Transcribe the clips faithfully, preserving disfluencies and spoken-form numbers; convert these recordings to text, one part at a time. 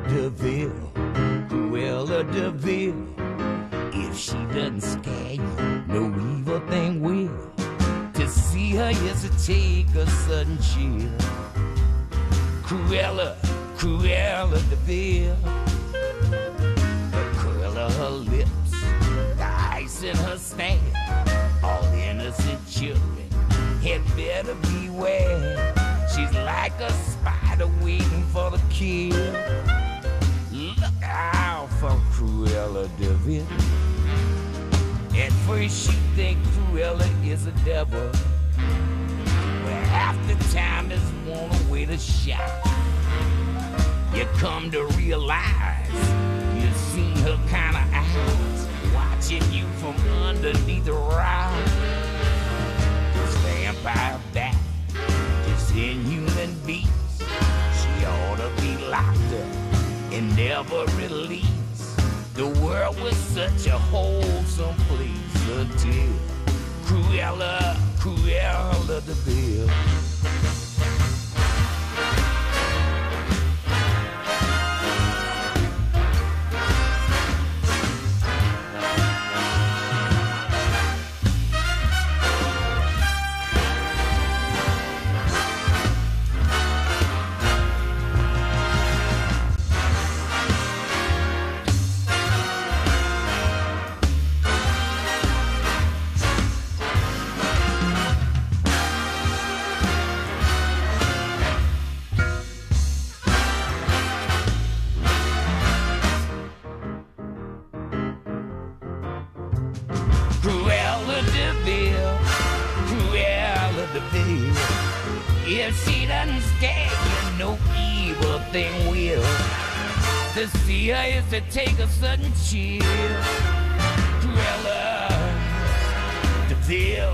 DeVille, Cruella DeVille. If she doesn't scare you, no evil thing will. To see her is to take a sudden chill. Cruella, Cruella DeVille. The curl of her lips, the ice in her stare. All innocent children had better beware. She's like a spider waiting for the kill. Look out for Cruella DeVille. At first you think Cruella is a devil, but half the time is one way to shout. You come to realize you've seen her kind of eyes watching you from underneath the rock. This vampire bat, this inhuman beast, she ought to be locked up and never released. The world was such a wholesome place until Cruella, Cruella DeVille. Cruella DeVille, Cruella DeVille. If she doesn't scare you, no evil thing will. To see her is to take a sudden chill. Cruella DeVille.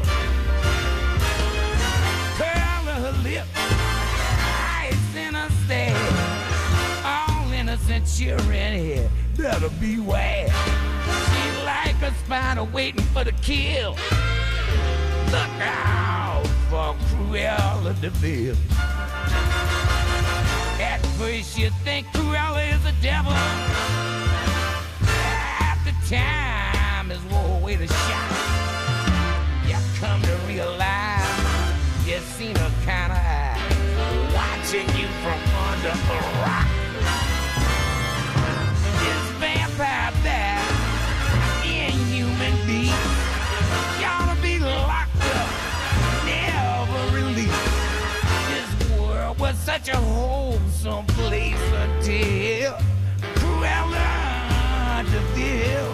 Curl of her lip, ice in her stare. All innocent children here better beware. She's like a spider waiting for the kill. Look out for Cruella DeVille. At first you think Cruella is a devil. Half the time is one way to shout. You come to realize you've seen her kind of eye watching you from under a rock. This vampire bat, inhuman beast, you ought to be locked up, never released. This world was such a wholesome place until Cruella DeVille.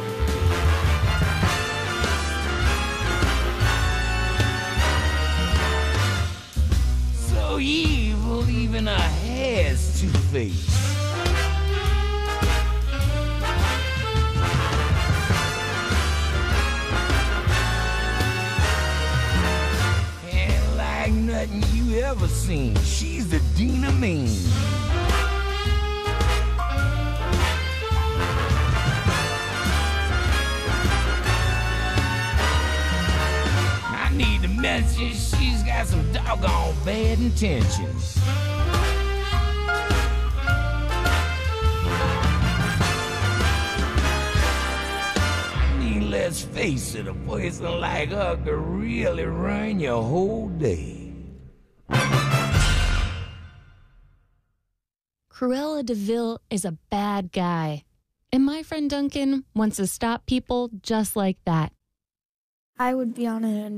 So evil, even her hair's two-faced. Nothing you ever seen. She's the Dean of Mean. I need to mention she's got some doggone bad intentions. I mean, let's face it, a person like her could really ruin your whole day. Cruella DeVille is a bad guy, and my friend Duncan wants to stop people just like that. I would be on an